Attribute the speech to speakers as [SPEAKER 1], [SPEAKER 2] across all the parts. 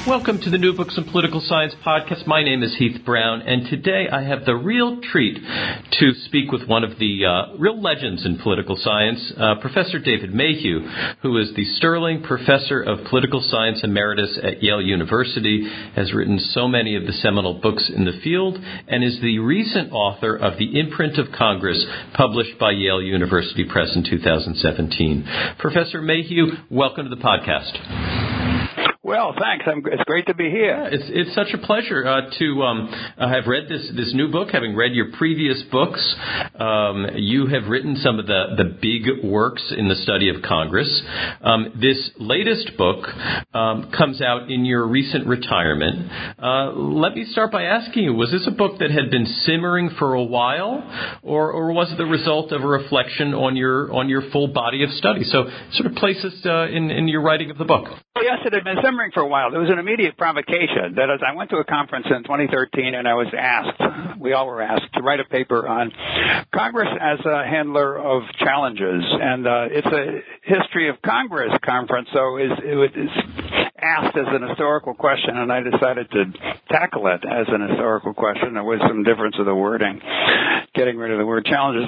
[SPEAKER 1] Welcome to the New Books in Political Science podcast. My name is Heath Brown, and today I have the real treat to speak with one of the real legends in political science, Professor David Mayhew, who is the Sterling Professor of Political Science Emeritus at Yale University, has written so many of the seminal books in the field, and is the recent author of The Imprint of Congress, published by Yale University Press in 2017. Professor Mayhew, welcome to the podcast.
[SPEAKER 2] Well, thanks. It's great to be here.
[SPEAKER 1] Yeah, it's such a pleasure to have read this new book. Having read your previous books, you have written some of the big works in the study of Congress. This latest book comes out in your recent retirement. Let me start by asking you, was this a book that had been simmering for a while, or was it the result of a reflection on your full body of study? So sort of place us in your writing of the book.
[SPEAKER 2] Yes, it had been simmering for a while. There was an immediate provocation. That is, I went to a conference in 2013, and I was asked, we all were asked, to write a paper on Congress as a handler of challenges. And it's a history of Congress conference, so it was asked as an historical question, and I decided to tackle it as an historical question. There was some difference of the wording, getting rid of the word challenges.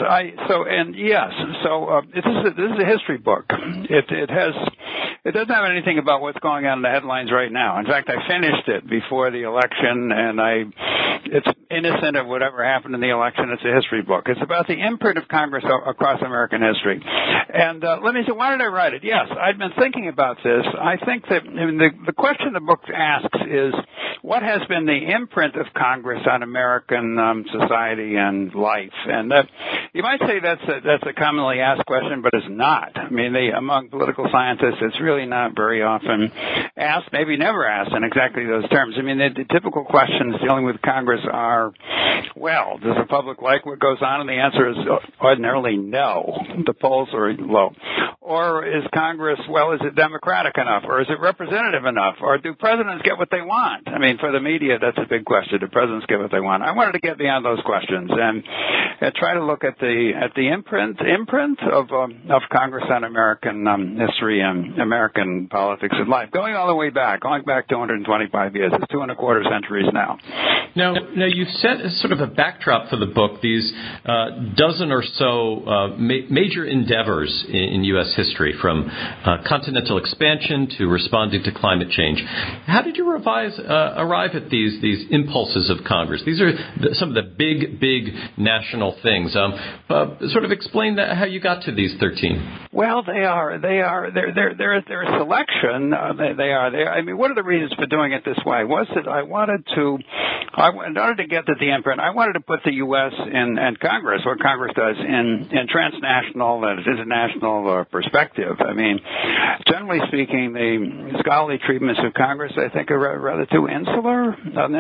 [SPEAKER 2] This is a history book. It doesn't have anything about what's going on in the headlines right now. In fact, I finished it before the election, and it's innocent of whatever happened in the election. It's a history book. It's about the imprint of Congress across American history. And let me say, why did I write it? Yes, I'd been thinking about this. I think that the question the book asks is, what has been the imprint of Congress on American society and life? And you might say that's a commonly asked question, but it's not. I mean, among political scientists, it's really not very often asked, maybe never asked in exactly those terms. I mean, the typical questions dealing with Congress are, well, does the public like what goes on? And the answer is ordinarily no. The polls are low. Or is Congress, is it democratic enough? Or is it representative enough? Or do presidents get what they want? I mean, for the media, that's a big question. Do presidents get what they want? I wanted to get beyond those questions and try to look at the imprint of Congress on American history and American politics and life, going back 225 years. It's 2.25 centuries now.
[SPEAKER 1] Now you've set as sort of a backdrop for the book these dozen or so major endeavors in U.S. history, from continental expansion to responding to climate change. How did you arrive at these impulses of Congress? These are some of the big national things. Sort of explain how you got to these 13.
[SPEAKER 2] Well, they're a selection. I mean, one of the reasons for doing it this way was that in order to get to the imprint, I wanted to put the U.S. and Congress, what Congress does, in transnational and international perspective. I mean, generally speaking, the scholarly treatments of Congress, I think, are rather too insular.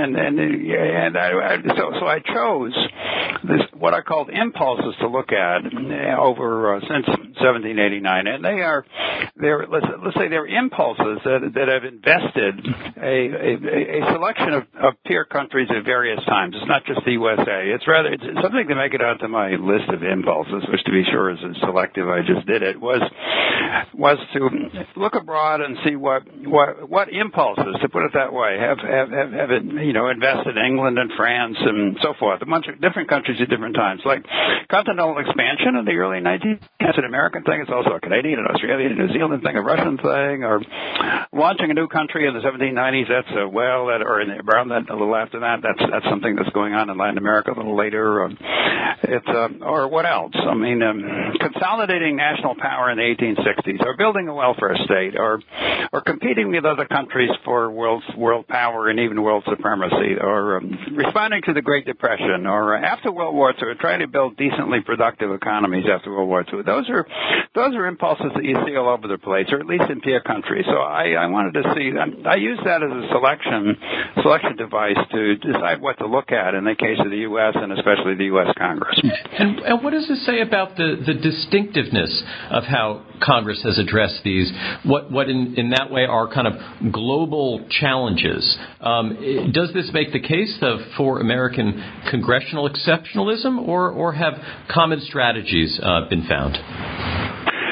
[SPEAKER 2] So I chose what I called impulses to look at since 1789, and let's say they're impulses that have invested a selection of peer countries at various times. It's not just the USA. It's something to make it onto my list of impulses, which to be sure is selective. I just did it. Was to look abroad and see what impulses, to put it that way, have invested in England and France and so forth, a bunch of different countries at different times. Like continental expansion in the early 19th, it's an American thing. It's also a Canadian and Australian and New Zealand thing, a Russian thing, or launching a new country in the 1790s. Around that, a little after that, that's something that's going on in Latin America a little later. Or what else? I mean, consolidating national power in the 1860s, or building a welfare state, or competing with other countries for world power and even world supremacy, or responding to the Great Depression, or after World War II, trying to build decently productive economies after World War II. Those are impulses that you see all over the place, or at least in peer countries. So I wanted to see. I used that as a selection device to decide what to look at in the case of the U.S. and especially the U.S. Congress.
[SPEAKER 1] And what does this say about the distinctiveness of how Congress has addressed these? What in that way are kind of global challenges? Does this make the case for American congressional exceptionalism, or have common strategies been found?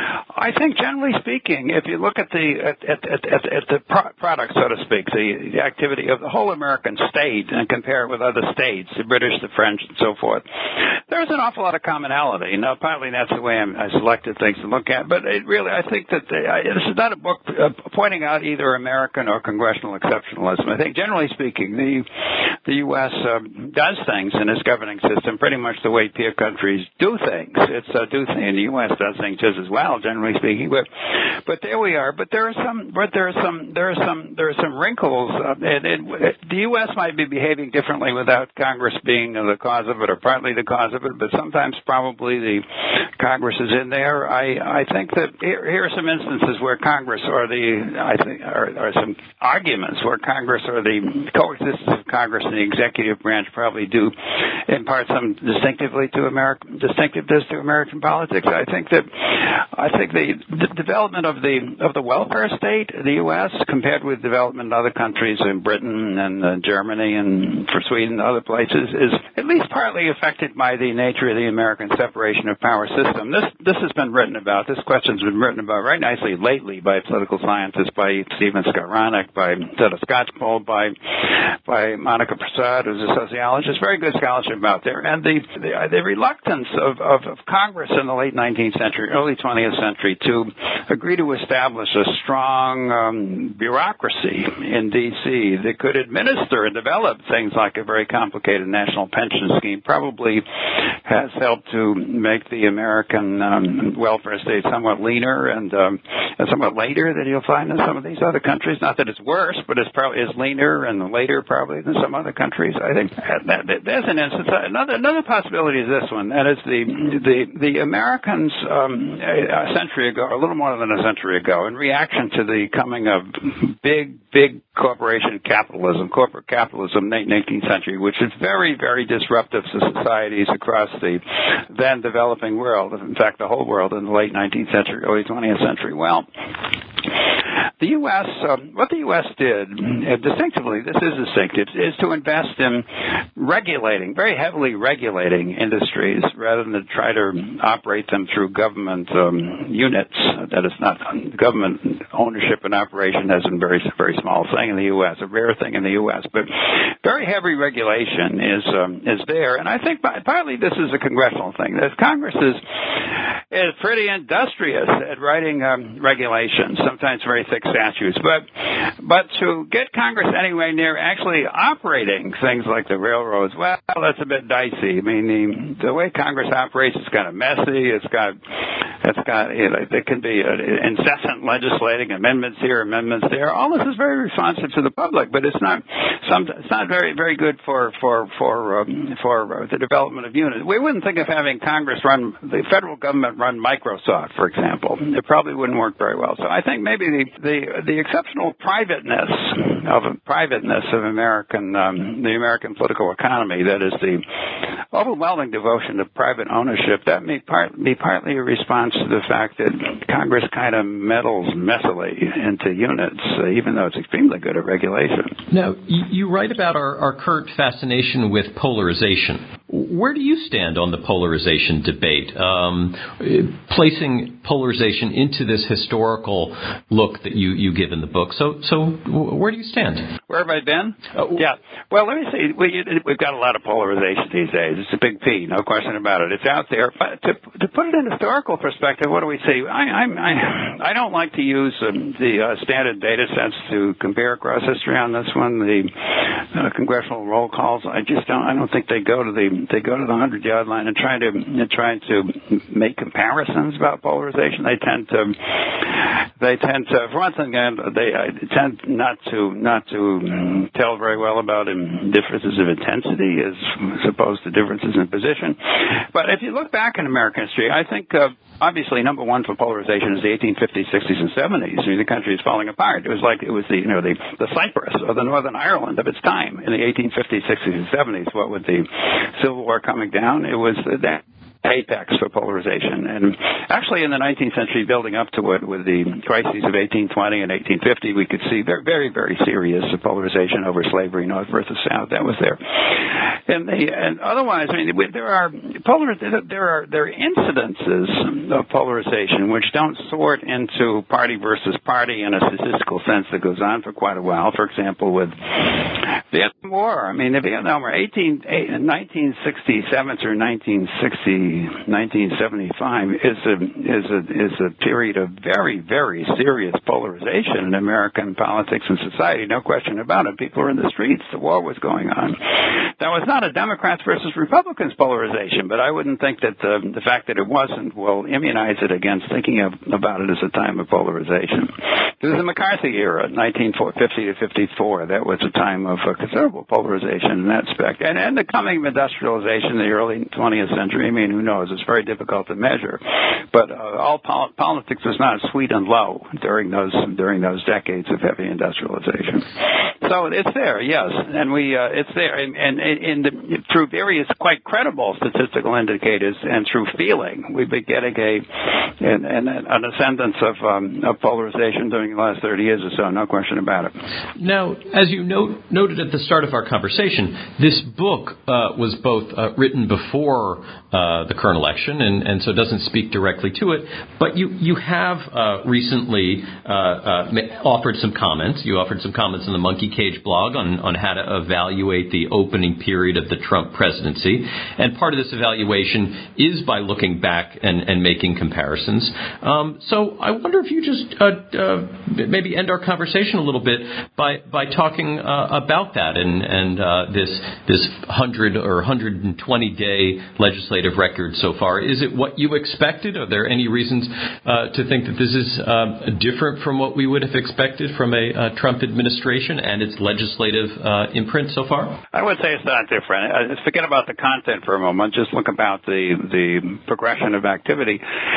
[SPEAKER 2] I think, generally speaking, if you look at the product, so to speak, the activity of the whole American state and compare it with other states, the British, the French, and so forth, there's an awful lot of commonality. Now, partly that's the way I selected things to look at, but I think that this is not a book pointing out either American or congressional exceptionalism. I think, generally speaking, the U.S. does things in its governing system pretty much the way peer countries do things. And the U.S. does things just as well, generally speaking. But there we are. But there are some wrinkles. The U.S. might be behaving differently without Congress being the cause of it, or partly the cause of it. But sometimes probably the Congress is in there. I think that here are some instances where Congress are some arguments where Congress or the coexistence of Congress and the executive branch probably do impart some distinctiveness to American politics. I think the development of the welfare state, the U.S., compared with development in other countries in Britain and Germany and for Sweden and other places, is at least partly affected by the nature of the American separation of power system. This has been written about. This question's been written about very nicely lately by political scientists, by Stephen Skowronek, by Zetta Skocpol, by Monica Prasad, who's a sociologist. Very good scholarship out there. And the reluctance of Congress in the late 19th century, early 20th century, to agree to establish a strong bureaucracy in D.C. that could administer and develop things like a very complicated national pension scheme probably has helped to make the American welfare state somewhat leaner and somewhat later than you'll find in some of these other countries. Not that it's worse, but it's probably is leaner and later probably than some other countries. I think there's an instance. Another possibility is this one, and it's the Americans a century ago, or a little more than a century ago, in reaction to the coming of big corporate capitalism, late 19th century, which is very, very disruptive to societies across the then developing world, in fact, the whole world in the late 19th century, early 20th century. Well, the U.S., what the U.S. did, distinctively, this is distinctive, is to invest in very heavily regulating industries rather than to try to operate them through government units. That is not government ownership and operation has been very, very small thing in the U.S., a rare thing in the U.S. But very heavy regulation is there, and I think partly this is a congressional thing. That Congress is pretty industrious at writing regulations, sometimes very thick statutes. But to get Congress anyway near actually operating things like the railroads, well, that's a bit dicey. I mean, the way Congress operates is kind of messy. There can be incessant legislating, amendments here, amendments there. All this is very responsive to the public, but it's not very, very good for the development of units. We wouldn't think of having the federal government run Microsoft, for example. It probably wouldn't work very well. So I think maybe the exceptional privateness of the American political economy, that is the overwhelming devotion to private ownership, that may be partly a response to the fact that Congress kind of meddles messily into units, even though it's extremely good at regulation.
[SPEAKER 1] Now, you write about our current fascination with polarization. Where do you stand on the polarization debate, placing polarization into this historical look that you give in the book? So where do you stand?
[SPEAKER 2] Where have I been? Yeah. Well, let me see. We've got a lot of polarization these days. It's a big P, no question about it. It's out there. But to put it in historical perspective, what do we see? I don't like to use the standard data sets to compare across history on this one. The congressional roll calls, I don't think they go to the 100-yard line and try to make comparisons about polarization. They tend to, for one thing, they tend not to tell very well about differences of intensity as opposed to differences in position. But if you look back in American history, I think obviously number one for polarization is the 1850s, 60s, and 70s. I mean, the country is falling apart. It was the Cyprus or the Northern Ireland of its time in the 1850s, 60s, and 70s. What with the Civil War coming down, it was that apex for polarization. And actually in the 19th century, building up to it with the crises of 1820 and 1850, we could see very, very serious polarization over slavery, North versus South. That was there. And otherwise, I mean, there are incidences of polarization which don't sort into party versus party in a statistical sense that goes on for quite a while. For example, with Vietnam War. I mean, the Vietnam War, 1967 through 1975 is a period of very, very serious polarization in American politics and society. No question about it. People were in the streets. The war was going on. That was not a Democrats versus Republicans polarization, but I wouldn't think that the fact that it wasn't will immunize it against thinking about it as a time of polarization. It was the McCarthy era, 1950 to 54. That was a time of considerable polarization in that aspect. And the coming of industrialization in the early 20th century, I mean, who knows? It's very difficult to measure. But all politics was not sweet and low during those decades of heavy industrialization. So it's there, yes, and it's there, and through various quite credible statistical indicators and through feeling, we've been getting an ascendance of polarization during the last 30 years or so, no question about it.
[SPEAKER 1] Now, as you noted at the start of our conversation, this book was both written before the current election, and so doesn't speak directly to it, but you have recently offered some comments. You offered some comments on the Monkey Cage blog on how to evaluate the opening period of the Trump presidency, and part of this evaluation is by looking back and making comparisons. So I wonder if you just maybe end our conversation a little bit by talking about that and this 100 or 120 day legislative record so far. Is it what you expected? Are there any reasons to think that this is different from what we would have expected from a Trump administration and its legislative imprint so far?
[SPEAKER 2] I would say it's not different. Forget about the content for a moment. Just look about the progression of activity.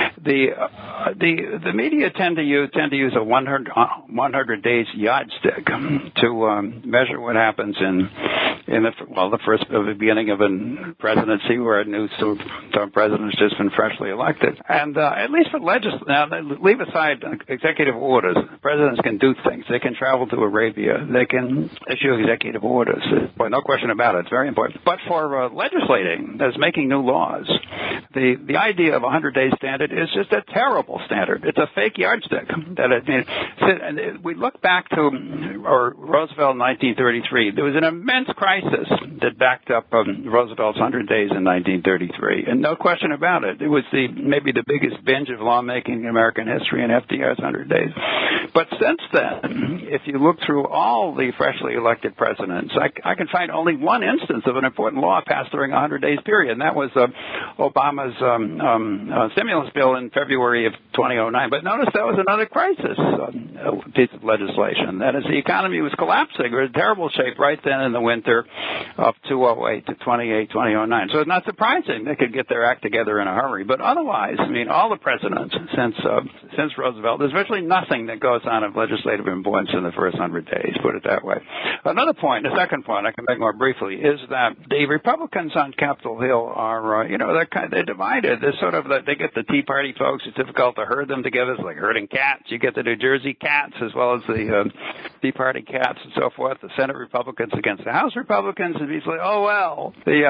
[SPEAKER 2] The media tend to use a 100 days yardstick to measure what happens in the beginning of a presidency where a new president has just been freshly elected. And at least for now, leave aside executive orders. Presidents can do things. They can travel to Arabia. They can issue executive orders. Well, no question about it. It's very important. But for legislating, that's making new laws, the idea of a 100-day standard is just a terrible standard. It's a fake yardstick. We look back to Roosevelt in 1933. There was an immense crisis that backed up Roosevelt's 100 days in 1933, and no question about it. It was maybe the biggest binge of lawmaking in American history in FDR's 100 days. But since then, if you look through all the freshly elected presidents, I can find only one instance of an important law passed during a 100 days period, and that was Obama's stimulus bill in February of 2009. But notice that was another crisis piece of legislation. That is, the economy was collapsing. It was in terrible shape right then in the winter of 2008 to 2009. So it's not surprising they could get their act together in a hurry. But otherwise, I mean, all the presidents since Roosevelt, there's virtually nothing that goes on of legislative importance in the first 100 days, put it that way. Another point, the second point I can make more briefly, is that the Republicans on Capitol Hill are, they're divided. They get the Tea Party folks. It's difficult to herd them together. It's like herding cats. You get the New Jersey cats as well as the Tea Party cats and so forth. The Senate Republicans against the House Republicans, and he's like, oh well.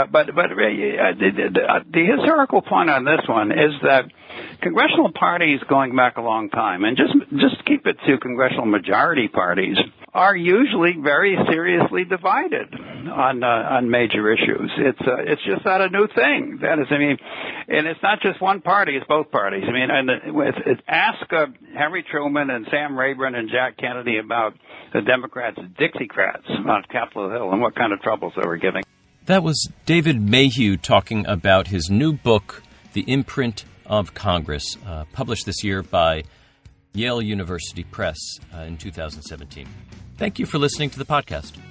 [SPEAKER 2] The historical point on this one is that congressional parties going back a long time, and just keep it to congressional majority parties, are usually very seriously divided on major issues. It's just not a new thing. That is, and it's not just one party; it's both parties. Ask Harry Truman and Sam Rayburn and Jack Kennedy about the Democrats' Dixiecrats on Capitol Hill and what kind of troubles they were giving.
[SPEAKER 1] That was David Mayhew talking about his new book, The Imprint of Congress, published this year by Yale University Press in 2017. Thank you for listening to the podcast.